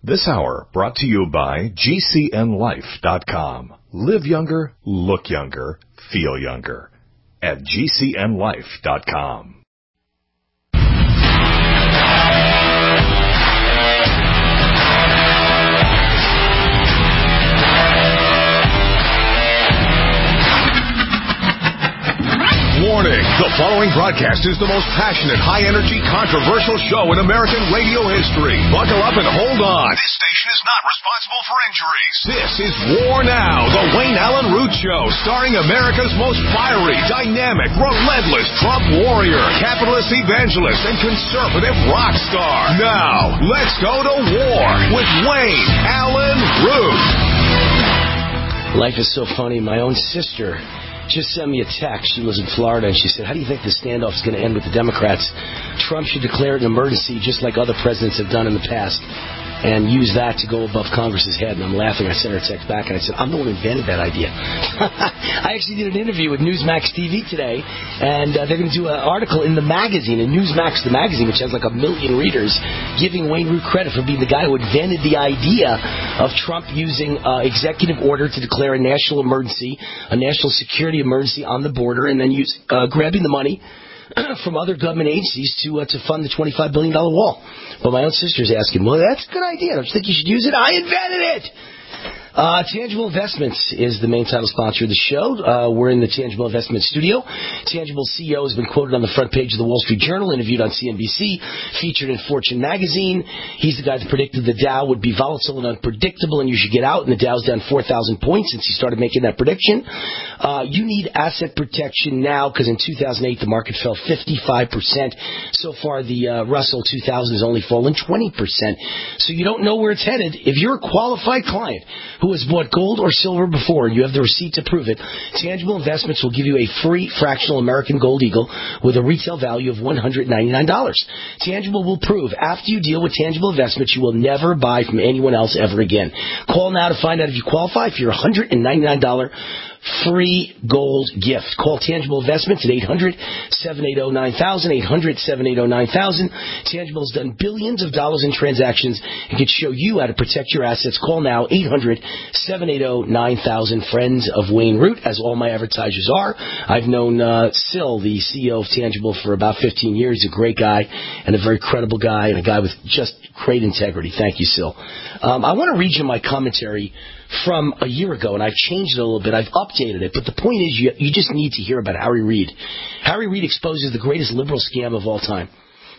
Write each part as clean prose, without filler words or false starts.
This hour brought to you by GCNLife.com. Live younger, look younger, feel younger. At GCNLife.com. Warning, the following broadcast is the most passionate, high-energy, controversial show in American radio history. Buckle up and hold on. This station is not responsible for injuries. This is War Now, the Wayne Allen Root Show, starring America's most fiery, dynamic, relentless Trump warrior, capitalist evangelist, and conservative rock star. Now, let's go to war with Wayne Allen Root. Life is so funny. My own sister just sent me a text. She lives in Florida, and she said, how do you think the standoff is going to end with the Democrats? Trump should declare an emergency just like other presidents have done in the past and use that to go above Congress's head. And I'm laughing. I sent her a text back, and I said, I'm the one who invented that idea. I actually did an interview with Newsmax TV today, and they're going to do an article in the magazine, in Newsmax, the magazine, which has like 1 million readers, giving Wayne Root credit for being the guy who invented the idea of Trump using executive order to declare a national emergency, a national security emergency on the border, and then grabbing the money from other government agencies to fund the $25 billion wall. But my own sister's asking, well, that's a good idea. Don't you think you should use it? I invented it! Tangible Investments is the main title sponsor of the show. We're in the Tangible Investments studio. Tangible CEO has been quoted on the front page of the Wall Street Journal, interviewed on CNBC, featured in Fortune magazine. He's the guy that predicted the Dow would be volatile and unpredictable, and you should get out. And the Dow's down 4,000 points since he started making that prediction. You need asset protection now because in 2008 the market fell 55%. So far the Russell 2000 has only fallen 20%. So you don't know where it's headed. If you're a qualified client who has bought gold or silver before and you have the receipt to prove it, Tangible Investments will give you a free fractional American Gold Eagle with a retail value of $199. Tangible will prove after you deal with Tangible Investments you will never buy from anyone else ever again. Call now to find out if you qualify for your $199 free gold gift. Call Tangible Investments at 800-780-9000, 800-780-9000. Tangible has done billions of dollars in transactions and can show you how to protect your assets. Call now, 800-780-9000. Friends of Wayne Root, as all my advertisers are. I've known Sil, the CEO of Tangible, for about 15 years. He's a great guy and a very credible guy and a guy with just great integrity. Thank you, Sil. I want to read you my commentary from a year ago, and I've changed it a little bit. I've updated it, but the point is you just need to hear about Harry Reid. Harry Reid exposes the greatest liberal scam of all time.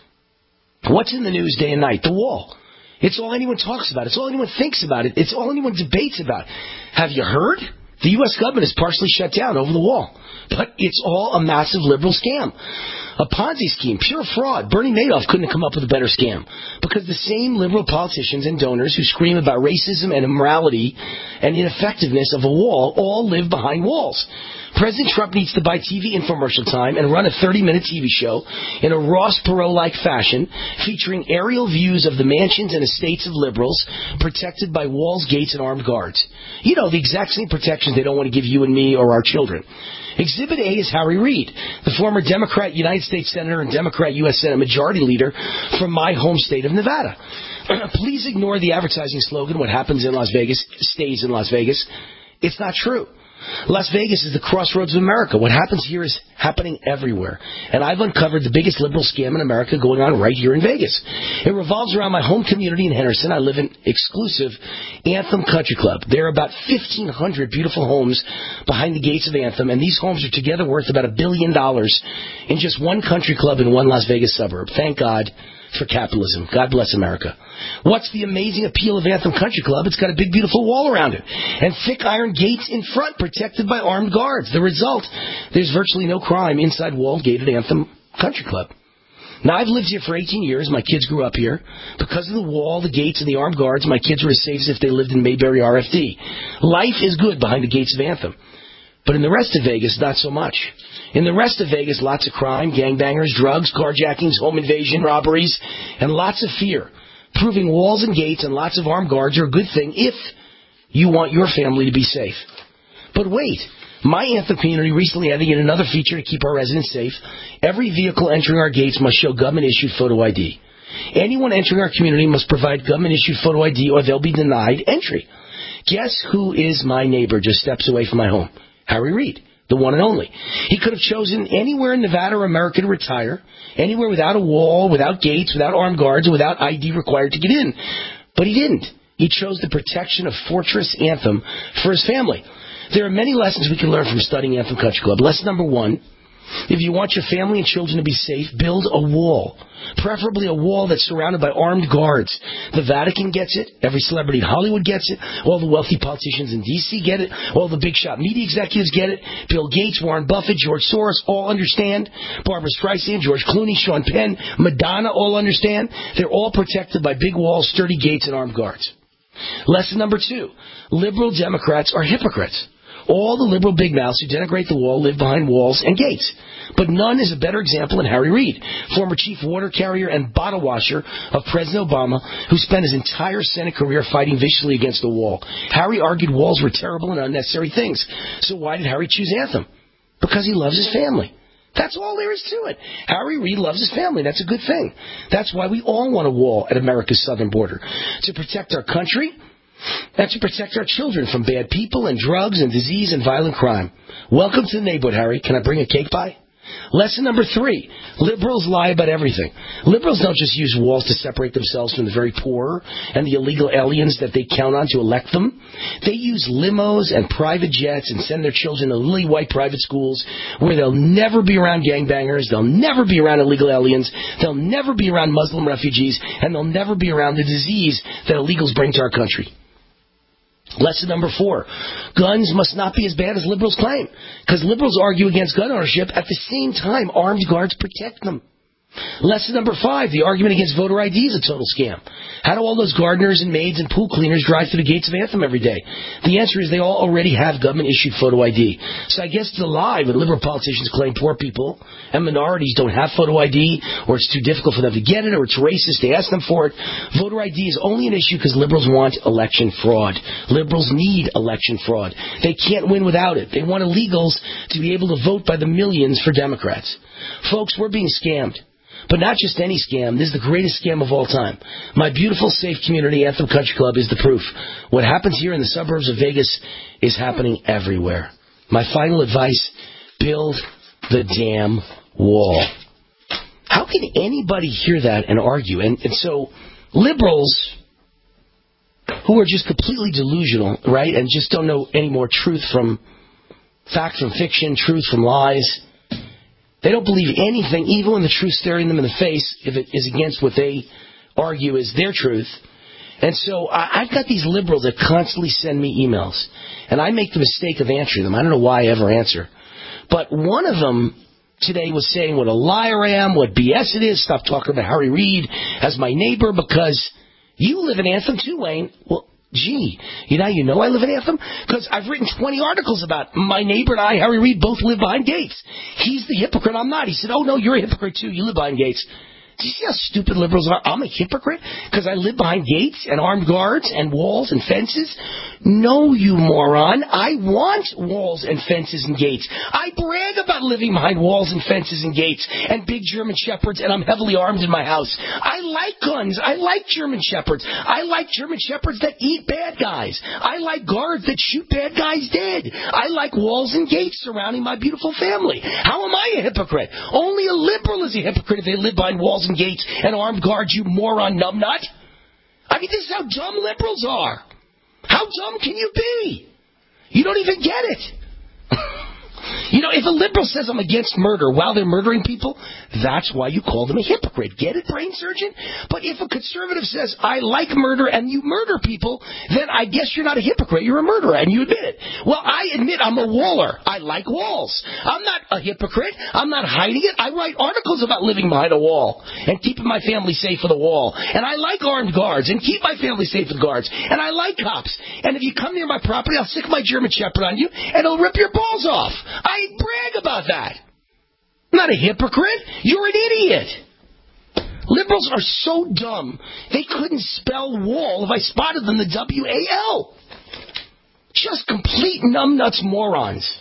What's in the news day and night? The wall. It's all anyone talks about. It's all anyone thinks about. It's all anyone debates about. Have you heard? The U.S. government is partially shut down over the wall. But it's all a massive liberal scam. A Ponzi scheme, pure fraud. Bernie Madoff couldn't have come up with a better scam. Because the same liberal politicians and donors who scream about racism and immorality and ineffectiveness of a wall all live behind walls. President Trump needs to buy TV infomercial time and run a 30-minute TV show in a Ross Perot-like fashion featuring aerial views of the mansions and estates of liberals protected by walls, gates, and armed guards. You know, the exact same protections they don't want to give you and me or our children. Exhibit A is Harry Reid, the former Democrat United States Senator and Democrat U.S. Senate Majority Leader from my home state of Nevada. Please ignore the advertising slogan, what happens in Las Vegas stays in Las Vegas. It's not true. Las Vegas is the crossroads of America. What happens here is happening everywhere. And I've uncovered the biggest liberal scam in America going on right here in Vegas. It revolves around my home community in Henderson. I live in exclusive Anthem Country Club. There are about 1,500 beautiful homes behind the gates of Anthem, and these homes are together worth about $1 billion in just one country club in one Las Vegas suburb. Thank God for capitalism. God bless America. What's the amazing appeal of Anthem Country Club? It's got a big, beautiful wall around it and thick iron gates in front protected by armed guards. The result, there's virtually no crime inside wall-gated Anthem Country Club. Now, I've lived here for 18 years. My kids grew up here. Because of the wall, the gates, and the armed guards, my kids were as safe as if they lived in Mayberry RFD. Life is good behind the gates of Anthem. But in the rest of Vegas, not so much. In the rest of Vegas, lots of crime, gangbangers, drugs, carjackings, home invasion, robberies, and lots of fear. Proving walls and gates and lots of armed guards are a good thing if you want your family to be safe. But wait. My Anthem community recently added another feature to keep our residents safe. Every vehicle entering our gates must show government-issued photo ID. Anyone entering our community must provide government-issued photo ID or they'll be denied entry. Guess who is my neighbor just steps away from my home? Harry Reid, the one and only. He could have chosen anywhere in Nevada or America to retire, anywhere without a wall, without gates, without armed guards, without ID required to get in. But he didn't. He chose the protection of Fortress Anthem for his family. There are many lessons we can learn from studying Anthem Country Club. Lesson number 1, if you want your family and children to be safe, build a wall. Preferably a wall that's surrounded by armed guards. The Vatican gets it. Every celebrity in Hollywood gets it. All the wealthy politicians in D.C. get it. All the big shot media executives get it. Bill Gates, Warren Buffett, George Soros all understand. Barbara Streisand, George Clooney, Sean Penn, Madonna all understand. They're all protected by big walls, sturdy gates, and armed guards. Lesson number 2, liberal Democrats are hypocrites. All the liberal big mouths who denigrate the wall live behind walls and gates. But none is a better example than Harry Reid, former chief water carrier and bottle washer of President Obama, who spent his entire Senate career fighting viciously against the wall. Harry argued walls were terrible and unnecessary things. So why did Harry choose Anthem? Because he loves his family. That's all there is to it. Harry Reid loves his family. That's a good thing. That's why we all want a wall at America's southern border. To protect our country, and to protect our children from bad people and drugs and disease and violent crime. Welcome to the neighborhood, Harry. Can I bring a cake pie? Lesson number 3, liberals lie about everything. Liberals don't just use walls to separate themselves from the very poor and the illegal aliens that they count on to elect them. They use limos and private jets and send their children to lily white private schools where they'll never be around gangbangers, they'll never be around illegal aliens, they'll never be around Muslim refugees, and they'll never be around the disease that illegals bring to our country. Lesson number 4, guns must not be as bad as liberals claim, because liberals argue against gun ownership. At the same time, armed guards protect them. Lesson number 5, the argument against voter ID is a total scam. How do all those gardeners and maids and pool cleaners drive through the gates of Anthem every day? The answer is they all already have government-issued photo ID. So I guess it's a lie when liberal politicians claim poor people and minorities don't have photo ID, or it's too difficult for them to get it, or it's racist to ask them for it. Voter ID is only an issue because liberals want election fraud. Liberals need election fraud. They can't win without it. They want illegals to be able to vote by the millions for Democrats. Folks, we're being scammed. But not just any scam. This is the greatest scam of all time. My beautiful, safe community, Anthem Country Club, is the proof. What happens here in the suburbs of Vegas is happening everywhere. My final advice, build the damn wall. How can anybody hear that and argue? And so liberals who are just completely delusional, right, and just don't know any more truth from fact from fiction, truth from lies, they don't believe anything, even when the truth's staring them in the face, if it is against what they argue is their truth. And so I've got these liberals that constantly send me emails, and I make the mistake of answering them. I don't know why I ever answer. But one of them today was saying what a liar I am, what BS it is, stop talking about Harry Reid as my neighbor because you live in Anthem too, Wayne. Well, gee, you know I live in Anthem? Because I've written 20 articles about my neighbor and I, Harry Reid, both live behind gates. He's the hypocrite, I'm not. He said, oh, no, you're a hypocrite, too. You live behind gates. Do you see how stupid liberals are? I'm a hypocrite because I live behind gates and armed guards and walls and fences? No, you moron. I want walls and fences and gates. I brag about living behind walls and fences and gates and big German shepherds, and I'm heavily armed in my house. I like guns. I like German shepherds. I like German shepherds that eat bad guys. I like guards that shoot bad guys dead. I like walls and gates surrounding my beautiful family. How am I a hypocrite? Only a liberal is a hypocrite if they live behind walls and gates and armed guards, you moron numbnut. I mean, this is how dumb liberals are. How dumb can you be? You don't even get it. If a liberal says I'm against murder while they're murdering people, that's why you call them a hypocrite. Get it, brain surgeon? But if a conservative says, I like murder and you murder people, then I guess you're not a hypocrite. You're a murderer, and you admit it. Well, I admit I'm a waller. I like walls. I'm not a hypocrite. I'm not hiding it. I write articles about living behind a wall and keeping my family safe for the wall. And I like armed guards and keep my family safe with guards. And I like cops. And if you come near my property, I'll stick my German Shepherd on you, and it'll rip your balls off. I brag about that. I'm not a hypocrite. You're an idiot. Liberals are so dumb, they couldn't spell wall if I spotted them, the W-A-L. Just complete numbnuts morons.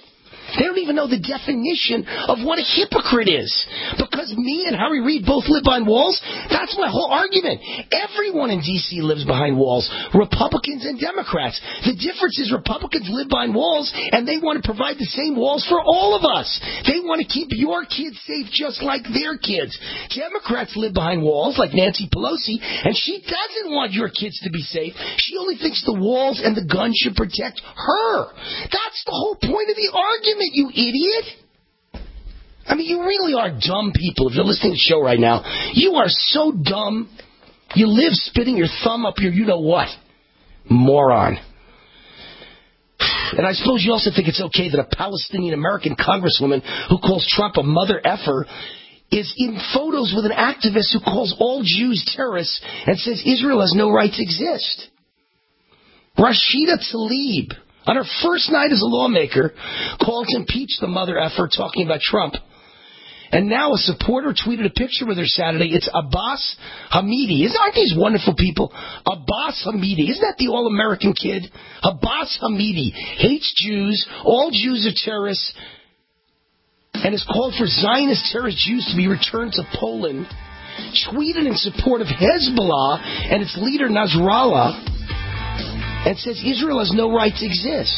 They don't even know the definition of what a hypocrite is. Because me and Harry Reid both live behind walls, that's my whole argument. Everyone in D.C. lives behind walls, Republicans and Democrats. The difference is Republicans live behind walls, and they want to provide the same walls for all of us. They want to keep your kids safe just like their kids. Democrats live behind walls, like Nancy Pelosi, and she doesn't want your kids to be safe. She only thinks the walls and the guns should protect her. That's the whole point of the argument, you idiot. I mean, you really are dumb people. If you're listening to the show right now, you are so dumb. You live spitting your thumb up your you-know-what. Moron. And I suppose you also think it's okay that a Palestinian-American congresswoman who calls Trump a mother effer is in photos with an activist who calls all Jews terrorists and says Israel has no right to exist. Rashida Tlaib, on her first night as a lawmaker, called to impeach the mother effer talking about Trump. And now a supporter tweeted a picture with her Saturday. It's Abbas Hamidi. Aren't these wonderful people? Abbas Hamidi. Isn't that the all-American kid? Abbas Hamidi hates Jews. All Jews are terrorists. And has called for Zionist terrorist Jews to be returned to Poland. Tweeted in support of Hezbollah and its leader Nasrallah. And says Israel has no right to exist.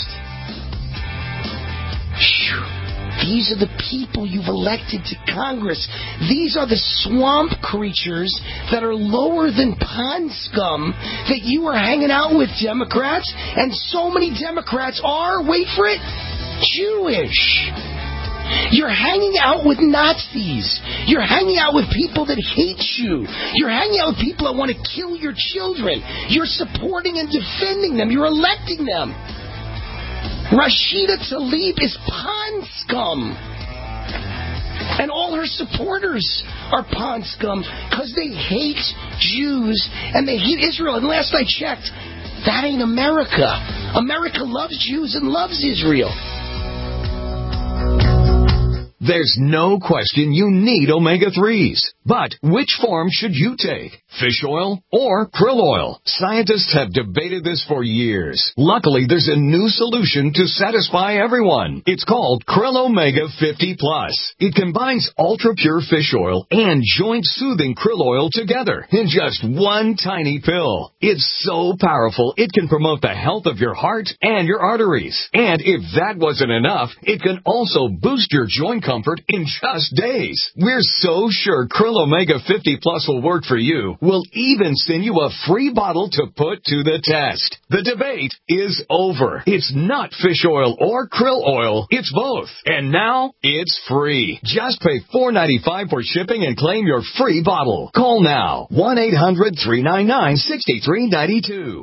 These are the people you've elected to Congress. These are the swamp creatures that are lower than pond scum that you are hanging out with, Democrats. And so many Democrats are, wait for it, Jewish. You're hanging out with Nazis. You're hanging out with people that hate you. You're hanging out with people that want to kill your children. You're supporting and defending them. You're electing them. Rashida Tlaib is pond scum. And all her supporters are pond scum because they hate Jews and they hate Israel. And last I checked, that ain't America. America loves Jews and loves Israel. There's no question you need omega-3s. But which form should you take? Fish oil or krill oil? Scientists have debated this for years. Luckily, there's a new solution to satisfy everyone. It's called Krill Omega 50 Plus. It combines ultra-pure fish oil and joint-soothing krill oil together in just one tiny pill. It's so powerful, it can promote the health of your heart and your arteries. And if that wasn't enough, it can also boost your joint comfort in just days. We're so sure Krill Omega 50 Plus will work for you. We'll even send you a free bottle to put to the test. The debate is over. It's not fish oil or krill oil. It's both. And now it's free. Just pay $4.95 for shipping and claim your free bottle. Call now. 1-800-399-6392.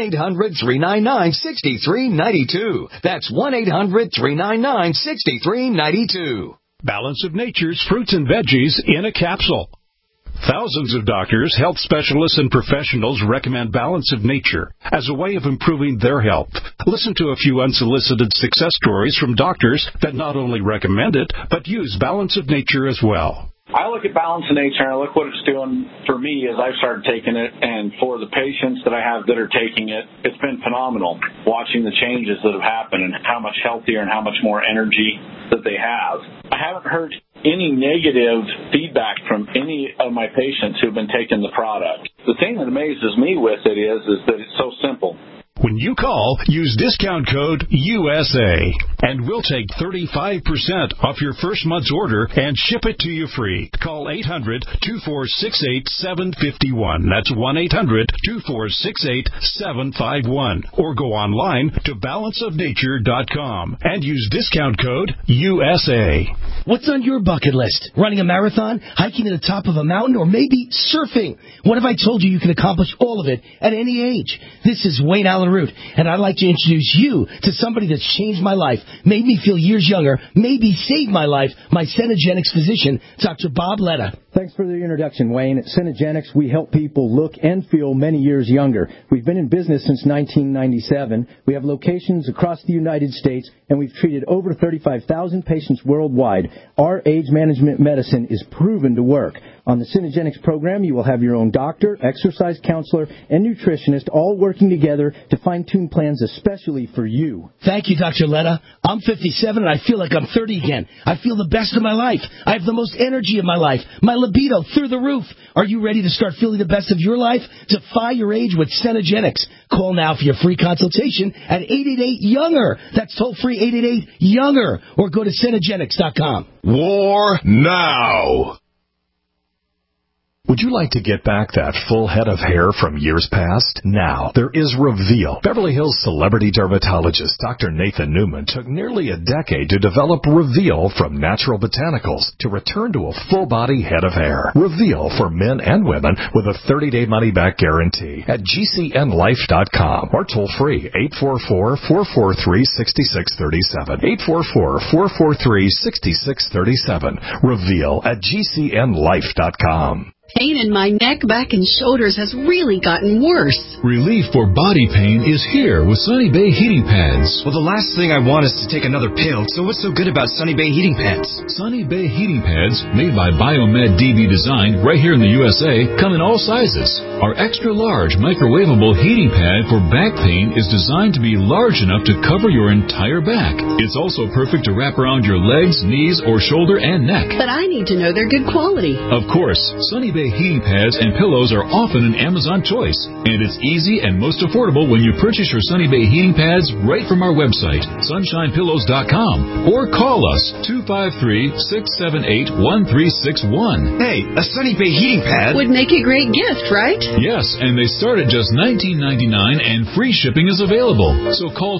1-800-399-6392. That's 1-800-399-6392. Balance of Nature's fruits and veggies in a capsule. Thousands of doctors, health specialists, and professionals recommend Balance of Nature as a way of improving their health. Listen to a few unsolicited success stories from doctors that not only recommend it, but use Balance of Nature as well. I look at Balance of Nature and I look what it's doing for me as I've started taking it, and for the patients that I have that are taking it, it's been phenomenal watching the changes that have happened and how much healthier and how much more energy that they have. I haven't heard any negative feedback from any of my patients who've been taking the product. The thing that amazes me with it is that it's so simple. When you call, use discount code USA, and we'll take 35% off your first month's order and ship it to you free. Call 800-246-8751. That's 1-800-246-8751. Or go online to balanceofnature.com and use discount code USA. What's on your bucket list? Running a marathon, hiking to the top of a mountain, or maybe surfing? What if I told you can accomplish all of it at any age? This is Wayne Allen Root, and I'd like to introduce you to somebody that's changed my life, made me feel years younger, maybe saved my life, my Cenegenics physician, Dr. Bob Letta. Thanks for the introduction, Wayne. At Cenegenics, we help people look and feel many years younger. We've been in business since 1997. We have locations across the United States, and we've treated over 35,000 patients worldwide. Our age management medicine is proven to work. On the Synergenics program, you will have your own doctor, exercise counselor, and nutritionist all working together to fine-tune plans especially for you. Thank you, Dr. Letta. I'm 57 and I feel like I'm 30 again. I feel the best of my life. I have the most energy of my life. My libido through the roof. Are you ready to start feeling the best of your life? Defy your age with Synergenics. Call now for your free consultation at 888-YOUNGER. That's toll-free 888-YOUNGER. Or go to Synergenics.com. War now. Would you like to get back that full head of hair from years past? Now, there is Reveal. Beverly Hills celebrity dermatologist Dr. Nathan Newman took nearly a decade to develop Reveal from natural botanicals to return to a full-body head of hair. Reveal for men and women with a 30-day money-back guarantee at GCNlife.com or toll-free 844-443-6637. 844-443-6637. Reveal at GCNlife.com. Pain in my neck, back, and shoulders has really gotten worse. Relief for body pain is here with Sunny Bay Heating Pads. Well, the last thing I want is to take another pill, so what's so good about Sunny Bay Heating Pads? Sunny Bay Heating Pads, made by Biomed DB Design right here in the USA, come in all sizes. Our extra-large microwavable heating pad for back pain is designed to be large enough to cover your entire back. It's also perfect to wrap around your legs, knees, or shoulder and neck. But I need to know they're good quality. Of course, Sunny Bay heating pads and pillows are often an Amazon choice, and it's easy and most affordable when you purchase your Sunny Bay heating pads right from our website, sunshinepillows.com, or call us 253-678-1361. Hey, a Sunny Bay heating pad would make a great gift, right? Yes, and they start at just $19.99 and free shipping is available. So call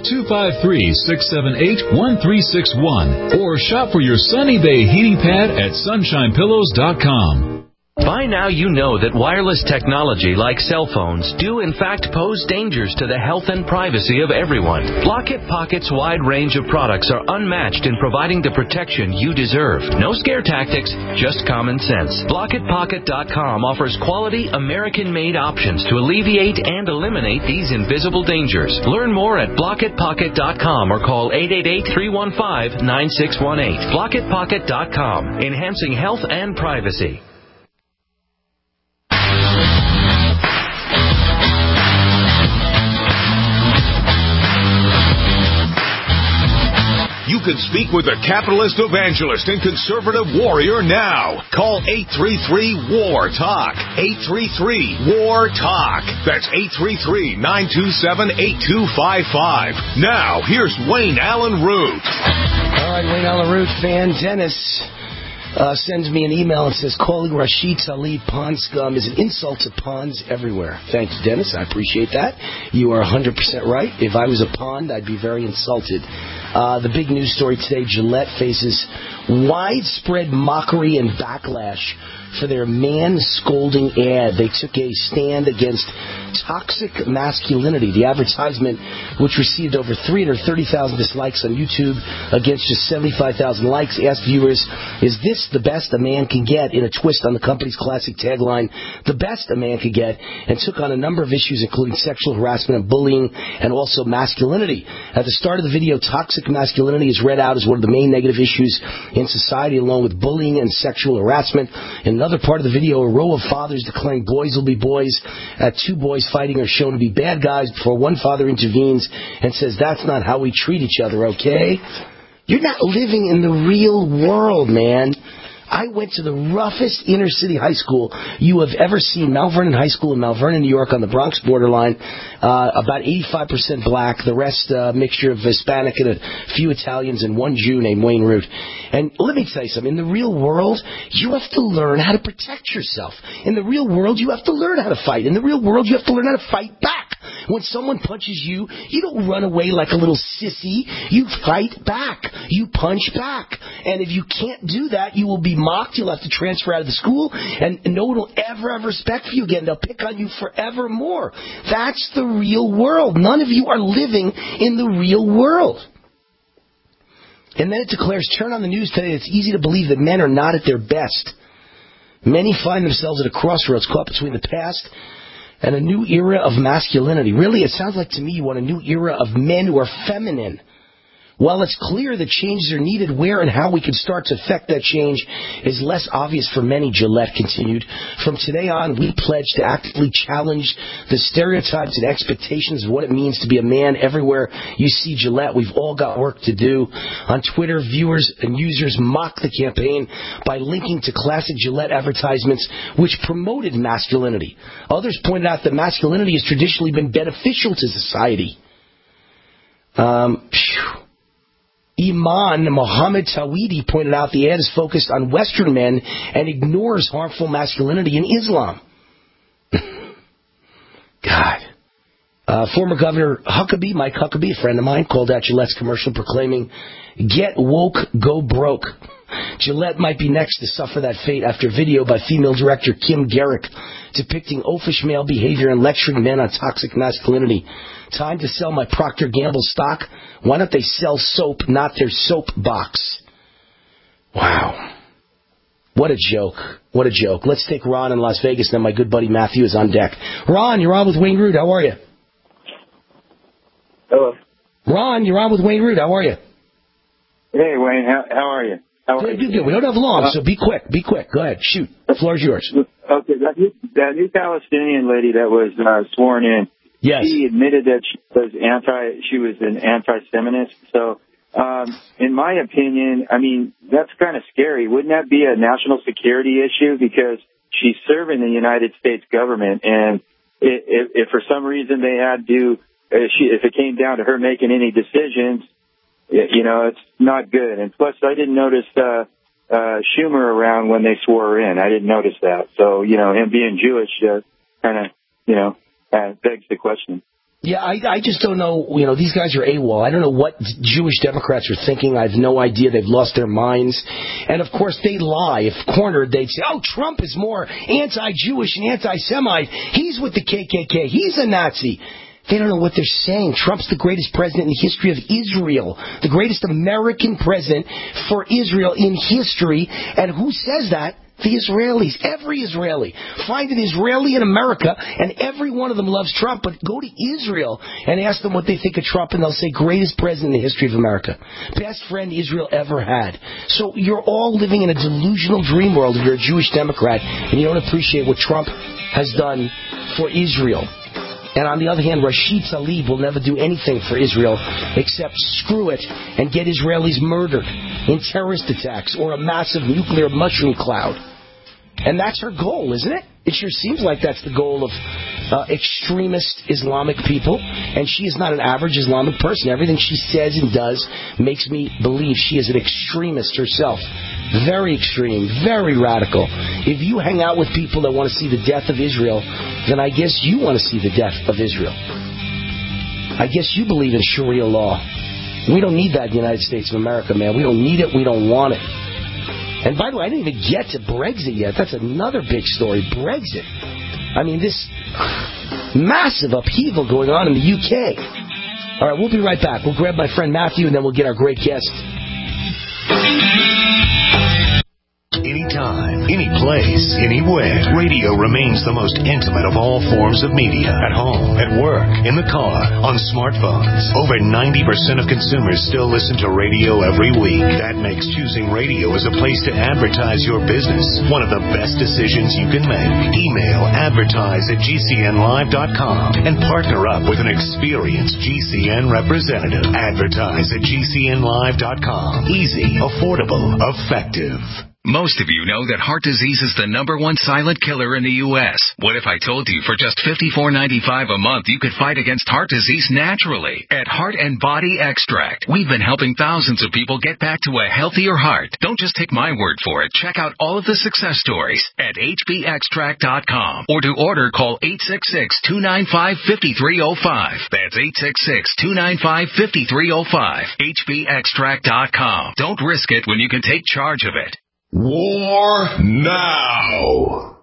253-678-1361 or shop for your Sunny Bay heating pad at sunshinepillows.com. By now you know that wireless technology like cell phones do in fact pose dangers to the health and privacy of everyone. Blockit Pocket's wide range of products are unmatched in providing the protection you deserve. No scare tactics, just common sense. BlockitPocket.com offers quality American-made options to alleviate and eliminate these invisible dangers. Learn more at BlockitPocket.com or call 888-315-9618. BlockitPocket.com, enhancing health and privacy. You can speak with a capitalist evangelist and conservative warrior now. Call 833-WAR-TALK. 833-WAR-TALK. That's 833-927-8255. Now, here's Wayne Allen Root. All right, Wayne Allen Root fan Dennis sends me an email and says, calling Rashid Tlaib pond scum is an insult to ponds everywhere. Thank you, Dennis. I appreciate that. You are 100% right. If I was a pond, I'd be very insulted. The big news story today, Gillette faces widespread mockery and backlash for their man-scolding ad. They took a stand against toxic masculinity. The advertisement, which received over 330,000 dislikes on YouTube against just 75,000 likes, asked viewers, is this the best a man can get, in a twist on the company's classic tagline, the best a man could get, and took on a number of issues including sexual harassment and bullying and also masculinity. At the start of the video, toxic masculinity is read out as one of the main negative issues in society, along with bullying and sexual harassment. In another part of the video, a row of fathers declaring boys will be boys at two boys fighting are shown to be bad guys before one father intervenes and says, that's not how we treat each other, okay? You're not living in the real world, man. I went to the roughest inner city high school you have ever seen, Mount Vernon High School in Mount Vernon, New York, on the Bronx borderline. About 85% black, the rest mixture of Hispanic and a few Italians and one Jew named Wayne Root. And let me tell you something. In the real world, you have to learn how to protect yourself. In the real world, you have to learn how to fight. In the real world, you have to learn how to fight back. When someone punches you, you don't run away like a little sissy. You fight back. You punch back. And if you can't do that, you will be mocked. You'll have to transfer out of the school, and no one will ever have respect for you again. They'll pick on you forevermore. That's the real world. None of you are living in the real world. And then it declares, turn on the news today, it's easy to believe that men are not at their best. Many find themselves at a crossroads, caught between the past and a new era of masculinity. Really, it sounds like to me you want a new era of men who are feminine, While it's clear that changes are needed, where and how we can start to affect that change is less obvious for many, Gillette continued. From today on, we pledge to actively challenge the stereotypes and expectations of what it means to be a man everywhere you see Gillette. We've all got work to do. On Twitter, viewers and users mocked the campaign by linking to classic Gillette advertisements which promoted masculinity. Others pointed out that masculinity has traditionally been beneficial to society. Iman Mohammed Tawidi pointed out the ad is focused on Western men and ignores harmful masculinity in Islam. God. Former Governor Huckabee, Mike Huckabee, a friend of mine, called out Gillette's commercial proclaiming, "Get woke, go broke." Gillette might be next to suffer that fate after video by female director Kim Garrick depicting oafish male behavior and lecturing men on toxic masculinity. Time to sell my Procter & Gamble stock. Why don't they sell soap, not their soap box? Wow. What a joke. What a joke. Let's take Ron in Las Vegas, then my good buddy Matthew is on deck. Ron, you're on with Wayne Root. How are you? Hello. Ron, you're on with Wayne Root. How are you? Hey, Wayne. How are you? Good. We don't have long, so be quick. Be quick. Go ahead. Shoot. The floor is yours. Okay. That new Palestinian lady that was sworn in, yes, she admitted that she was an anti-Semitist. So, in my opinion, I mean, that's kind of scary. Wouldn't that be a national security issue? Because she's serving the United States government, and if for some reason they had to, if it came down to her making any decisions, you know, it's not good. And plus, I didn't notice Schumer around when they swore her in. I didn't notice that. So, you know, him being Jewish kind of, you know, begs the question. Yeah, I just don't know. You know, these guys are AWOL. I don't know what Jewish Democrats are thinking. I have no idea. They've lost their minds. And, of course, they lie. If cornered, they'd say, oh, Trump is more anti-Jewish and anti-Semite. He's with the KKK. He's a Nazi. They don't know what they're saying. Trump's the greatest president in the history of Israel, the greatest American president for Israel in history. And who says that? The Israelis. Every Israeli. Find an Israeli in America, and every one of them loves Trump. But go to Israel and ask them what they think of Trump, and they'll say, greatest president in the history of America. Best friend Israel ever had. So you're all living in a delusional dream world if you're a Jewish Democrat, and you don't appreciate what Trump has done for Israel. And on the other hand, Rashid Tlaib will never do anything for Israel except screw it and get Israelis murdered in terrorist attacks or a massive nuclear mushroom cloud. And that's her goal, isn't it? It sure seems like that's the goal of extremist Islamic people. And she is not an average Islamic person. Everything she says and does makes me believe she is an extremist herself. Very extreme, very radical. If you hang out with people that want to see the death of Israel, then I guess you want to see the death of Israel. I guess you believe in Sharia law. We don't need that in the United States of America, man. We don't need it. We don't want it. And by the way, I didn't even get to Brexit yet. That's another big story. Brexit. I mean, this massive upheaval going on in the UK. All right, we'll be right back. We'll grab my friend Matthew, and then we'll get our great guest. Anytime, any place, anywhere. Radio remains the most intimate of all forms of media. At home, at work, in the car, on smartphones. Over 90% of consumers still listen to radio every week. That makes choosing radio as a place to advertise your business one of the best decisions you can make. Email advertise@gcnlive.com and partner up with an experienced GCN representative. Advertise@gcnlive.com. Easy, affordable, effective. Most of you know that heart disease is the #1 silent killer in the U.S. What if I told you for just $54.95 a month you could fight against heart disease naturally? At Heart and Body Extract, we've been helping thousands of people get back to a healthier heart. Don't just take my word for it. Check out all of the success stories at hbextract.com. Or to order, call 866-295-5305. That's 866-295-5305. hbextract.com. Don't risk it when you can take charge of it. War now.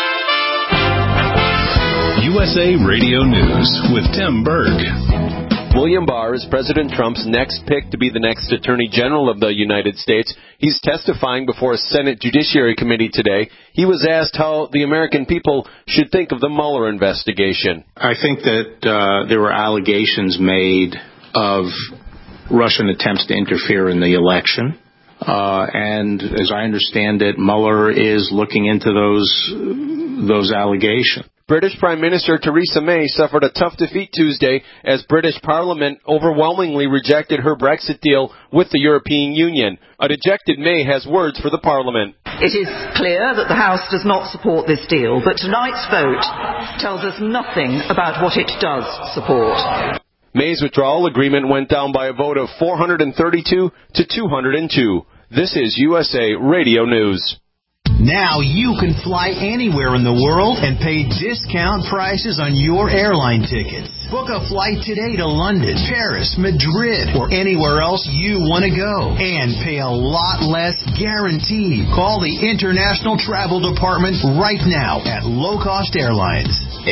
USA Radio News with Tim Berg. William Barr is President Trump's next pick to be the next Attorney General of the United States. He's testifying before a Senate Judiciary Committee today. He was asked how the American people should think of the Mueller investigation. I think that there were allegations made of Russian attempts to interfere in the election. And as I understand it, Mueller is looking into those allegations. British Prime Minister Theresa May suffered a tough defeat Tuesday as British Parliament overwhelmingly rejected her Brexit deal with the European Union. A dejected May has words for the Parliament. It is clear that the House does not support this deal, but tonight's vote tells us nothing about what it does support. May's withdrawal agreement went down by a vote of 432 to 202. This is USA Radio News. Now you can fly anywhere in the world and pay discount prices on your airline tickets. Book a flight today to London, Paris, Madrid, or anywhere else you want to go. And pay a lot less guaranteed. Call the International Travel Department right now at Low Cost Airlines.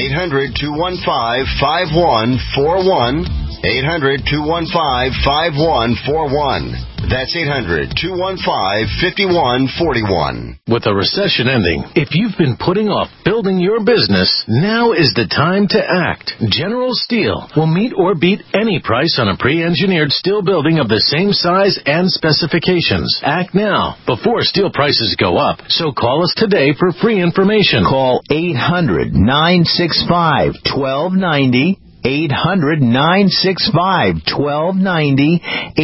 800-215-5141. 800-215-5141. That's 800-215-5141. With a recession ending, if you've been putting off building your business, now is the time to act. General Steel will meet or beat any price on a pre-engineered steel building of the same size and specifications. Act now before steel prices go up. So call us today for free information. Call 800-965-1290. 800-965-1290,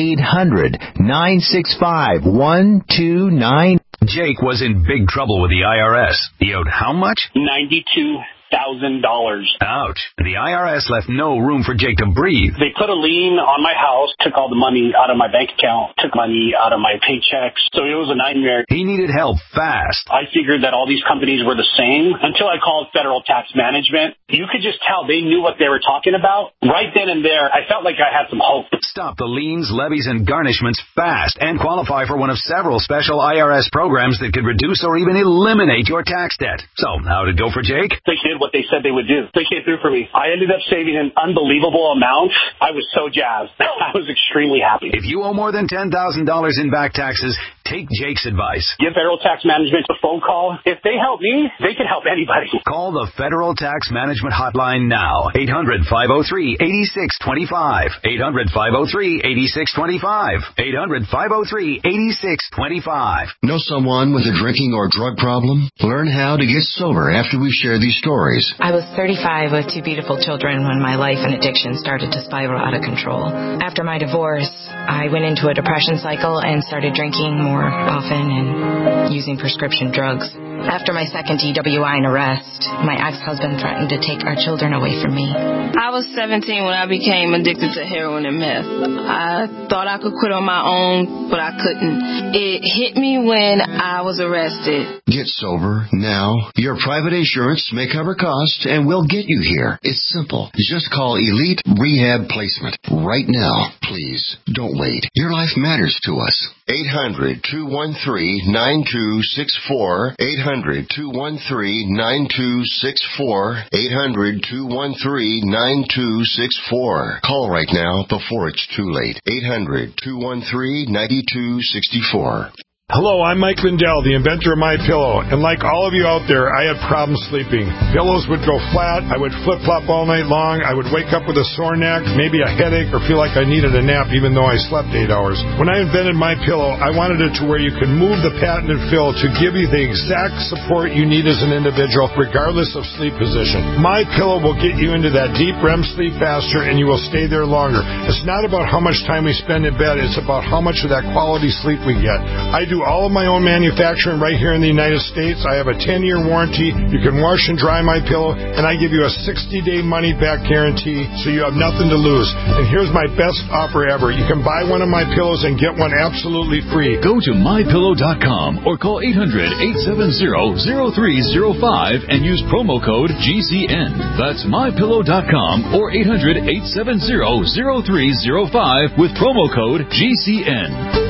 800-965-1290. Jake was in big trouble with the IRS. He owed how much? $92,000. Ouch. The IRS left no room for Jake to breathe. They put a lien on my house, took all the money out of my bank account, took money out of my paychecks. So it was a nightmare. He needed help fast. I figured that all these companies were the same until I called Federal Tax Management. You could just tell they knew what they were talking about. Right then and there, I felt like I had some hope. Stop the liens, levies, and garnishments fast and qualify for one of several special IRS programs that could reduce or even eliminate your tax debt. So, how did it go for Jake? They did what they said they would do. They came through for me. I ended up saving an unbelievable amount. I was so jazzed. I was extremely happy. If you owe more than $10,000 in back taxes, take Jake's advice. Give Federal Tax Management a phone call. If they help me, they can help anybody. Call the Federal Tax Management Hotline now. 800-503-8625. 800-503-8625. 800-503-8625. Know someone with a drinking or drug problem? Learn how to get sober after we share these stories. I was 35 with two beautiful children when my life and addiction started to spiral out of control. After my divorce, I went into a depression cycle and started drinking more often and using prescription drugs. After my second DWI and arrest, my ex-husband threatened to take our children away from me. I was 17 when I became addicted to heroin and meth. I thought I could quit on my own, but I couldn't. It hit me when I was arrested. Get sober now. Your private insurance may cover costs and we'll get you here. It's simple. Just call Elite Rehab Placement right now. Please, don't wait. Your life matters to us. 800-213-9264. 800-213-9264. 800-213-9264. Call right now before it's too late. 800-213-9264. Hello, I'm Mike Lindell, the inventor of MyPillow, and like all of you out there, I had problems sleeping. Pillows would go flat, I would flip-flop all night long, I would wake up with a sore neck, maybe a headache, or feel like I needed a nap even though I slept 8 hours. When I invented MyPillow, I wanted it to where you could move the patented fill to give you the exact support you need as an individual, regardless of sleep position. MyPillow will get you into that deep REM sleep faster, and you will stay there longer. It's not about how much time we spend in bed, it's about how much of that quality sleep we get. I do all of my own manufacturing right here in the United States. I have a 10-year warranty. You can wash and dry my pillow, and I give you a 60-day money-back guarantee, so you have nothing to lose. And here's my best offer ever. You can buy one of my pillows and get one absolutely free. Go to MyPillow.com or call 800-870-0305 and use promo code GCN. That's MyPillow.com or 800-870-0305 with promo code GCN.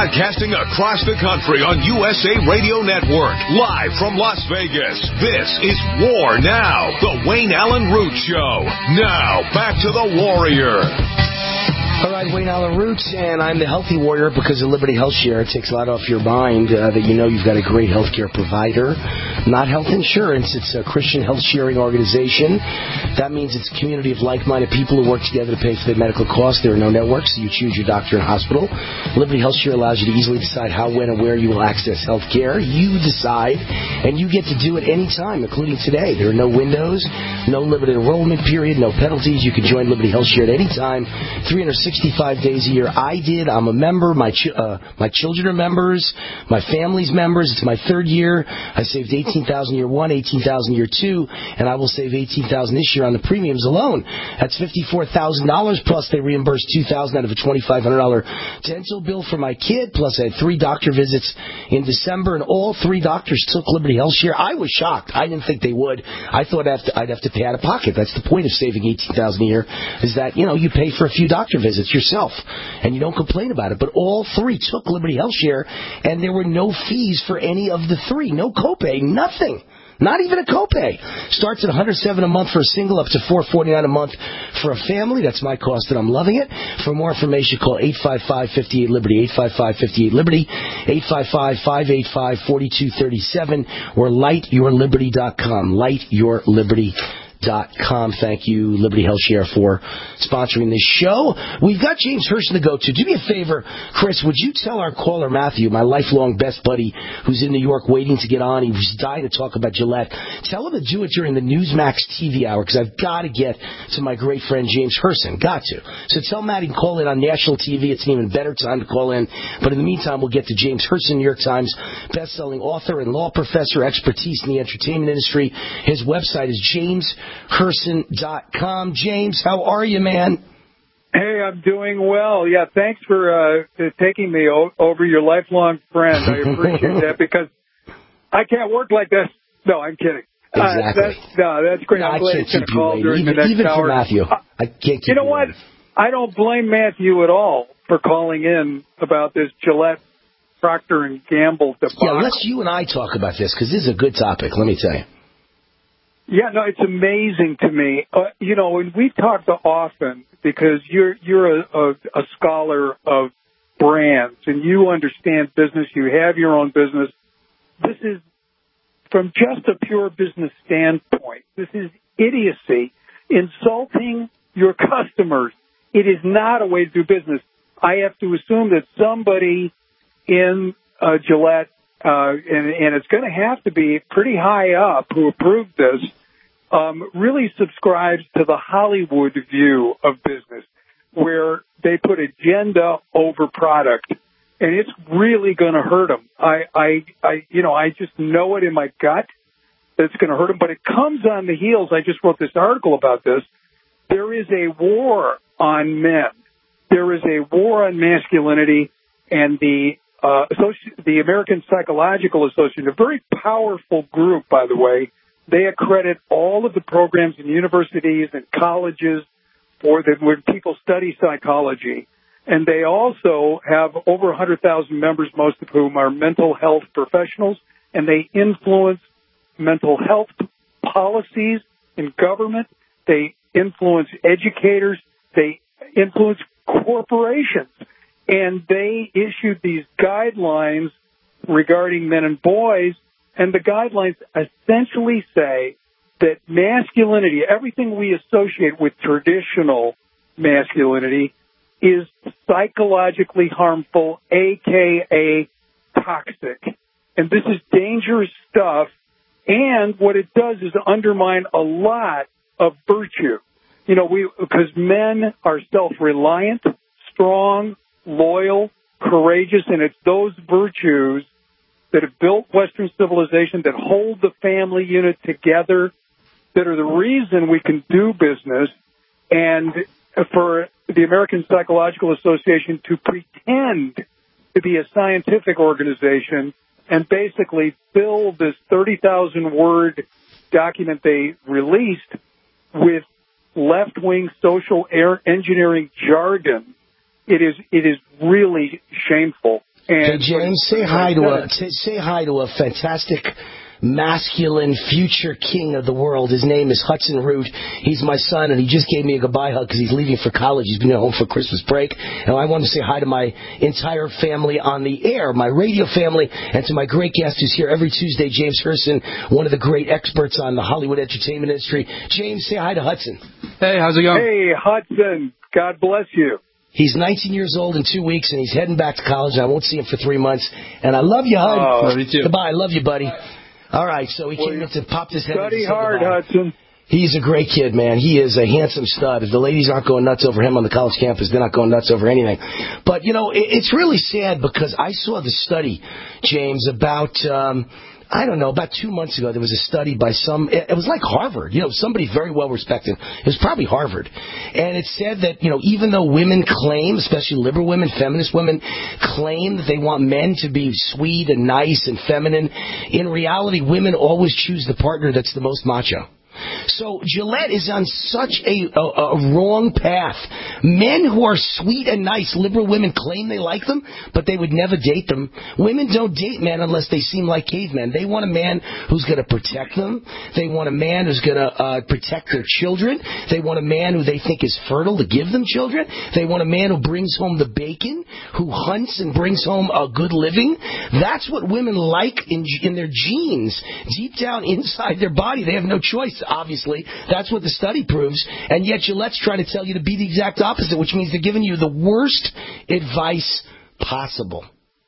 Broadcasting across the country on USA Radio Network. Live from Las Vegas. This is War Now. The Wayne Allen Root Show. Now, back to the Warrior. All right, Wayne Allen Root, and I'm the Healthy Warrior because of Liberty Health Share. It takes a lot off your mind that you know you've got a great health care provider. Not health insurance. It's a Christian health sharing organization. That means it's a community of like-minded people who work together to pay for their medical costs. There are no networks, so you choose your doctor and hospital. Liberty Health Share allows you to easily decide how, when, and where you will access health care. You decide, and you get to do it any time, including today. There are no windows, no limited enrollment period, no penalties. You can join Liberty Health Share at any time, 365 days a year. I did. I'm a member. My children are members. My family's members. It's my third year. I saved $18,000 year one, $18,000 year two, and I will save $18,000 this year on the premiums alone. That's $54,000, plus they reimbursed $2,000 out of a $2,500 dental bill for my kid, plus I had 3 doctor visits in December, and all 3 doctors took Liberty Health Share. I was shocked. I didn't think they would. I thought I'd have to pay out of pocket. That's the point of saving $18,000 a year, is that, you know, you pay for a few doctor visits yourself, and you don't complain about it. But all 3 took Liberty Health Share, and there were no fees for any of the 3. No copay, nothing. Not even a copay. Starts at $107 a month for a single, up to $449 a month for a family. That's my cost, and I'm loving it. For more information, call 855-58-LIBERTY, 855-58-LIBERTY, 855-585-4237, or lightyourliberty.com, lightyourliberty.com. Thank you, Liberty Health Share, for sponsoring this show. We've got James Herson to go to. Do me a favor, Chris, would you tell our caller, Matthew, my lifelong best buddy, who's in New York waiting to get on, he was dying to talk about Gillette, tell him to do it during the Newsmax TV hour, because I've got to get to my great friend James Herson. Got to. So tell Matt he can call in on national TV. It's an even better time to call in. But in the meantime, we'll get to James Herson, New York Times best-selling author and law professor, expertise in the entertainment industry. His website is JamesHerson.com. James, how are you, man? Hey, I'm doing well. Yeah, thanks for taking me over your lifelong friend. I appreciate that, because I can't work like this. No, I'm kidding. Exactly. That's great. I'm glad he's going to call during the next even hour. For Matthew. I can't keep you know what? I don't blame Matthew at all for calling in about this Gillette Procter & Gamble debacle. Yeah, let's you and I talk about this, because this is a good topic, let me tell you. Yeah, no, it's amazing to me. You know, when we talk often, because you're a scholar of brands and you understand business, you have your own business. This is, from just a pure business standpoint, this is idiocy, insulting your customers. It is not a way to do business. I have to assume that somebody in Gillette, and it's going to have to be pretty high up who approved this, really subscribes to the Hollywood view of business, where they put agenda over product, and it's really going to hurt them. I just know it in my gut that it's going to hurt them, but it comes on the heels. I just wrote this article about this. There is a war on men. There is a war on masculinity, and the American Psychological Association, a very powerful group, by the way, they accredit all of the programs in universities and colleges when people study psychology. And they also have over 100,000 members, most of whom are mental health professionals, and they influence mental health policies in government. They influence educators. They influence corporations. And they issued these guidelines regarding men and boys, and the guidelines essentially say that masculinity, everything we associate with traditional masculinity, is psychologically harmful, a.k.a. toxic. And this is dangerous stuff, and what it does is undermine a lot of virtue. You know, because men are self-reliant, strong, loyal, courageous, and it's those virtues that have built Western civilization, that hold the family unit together, that are the reason we can do business. And for the American Psychological Association to pretend to be a scientific organization and basically fill this 30,000-word document they released with left-wing social engineering jargon, it is really shameful. Hey, James, say hi to a fantastic masculine future king of the world. His name is Hudson Root. He's my son, and he just gave me a goodbye hug because he's leaving for college. He's been at home for Christmas break. And I want to say hi to my entire family on the air, my radio family, and to my great guest who's here every Tuesday, James Herson, one of the great experts on the Hollywood entertainment industry. James, say hi to Hudson. Hey, how's it going? Hey, Hudson. God bless you. He's 19 years old in 2 weeks, and he's heading back to college. I won't see him for 3 months. And I love you, Hud. Love you too. Goodbye. I love you, buddy. All right, so he came in to pop his head. Study hard, Hudson. He's a great kid, man. He is a handsome stud. If the ladies aren't going nuts over him on the college campus, they're not going nuts over anything. But, you know, it's really sad because I saw the study, James, about... I don't know, about 2 months ago, there was a study by it was like Harvard, you know, somebody very well respected. It was probably Harvard. And it said that, you know, even though women claim, especially liberal women, feminist women, claim that they want men to be sweet and nice and feminine, in reality, women always choose the partner that's the most macho. So Gillette is on such a wrong path. Men who are sweet and nice, liberal women claim they like them, but they would never date them. Women don't date men unless they seem like cavemen. They want a man who's going to protect them. They want a man who's going to protect their children. They want a man who they think is fertile to give them children. They want a man who brings home the bacon, who hunts and brings home a good living. That's what women like in their genes. Deep down inside their body, they have no choice. Obviously, that's what the study proves, and yet Gillette's trying to tell you to be the exact opposite, which means they're giving you the worst advice possible.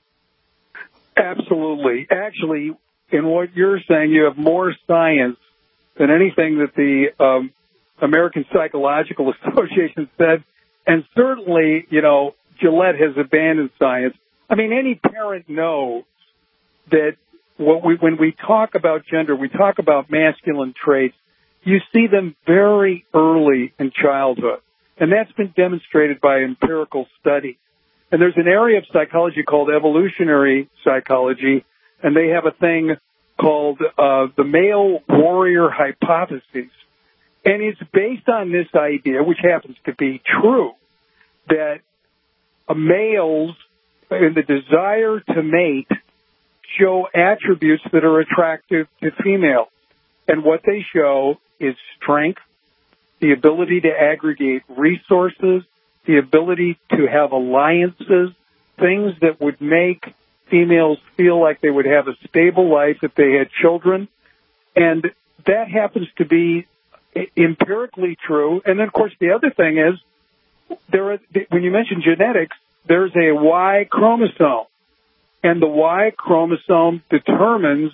Absolutely. Actually, in what you're saying, you have more science than anything that the American Psychological Association said, and certainly, you know, Gillette has abandoned science. I mean, any parent knows that when we talk about gender, we talk about masculine traits. You see them very early in childhood, and that's been demonstrated by empirical study. And there's an area of psychology called evolutionary psychology, and they have a thing called the male warrior hypothesis. And it's based on this idea, which happens to be true, that males in the desire to mate show attributes that are attractive to females. And what they show is strength, the ability to aggregate resources, the ability to have alliances, things that would make females feel like they would have a stable life if they had children. And that happens to be empirically true. And then, of course, the other thing is, when you mention genetics, there's a Y chromosome. And the Y chromosome determines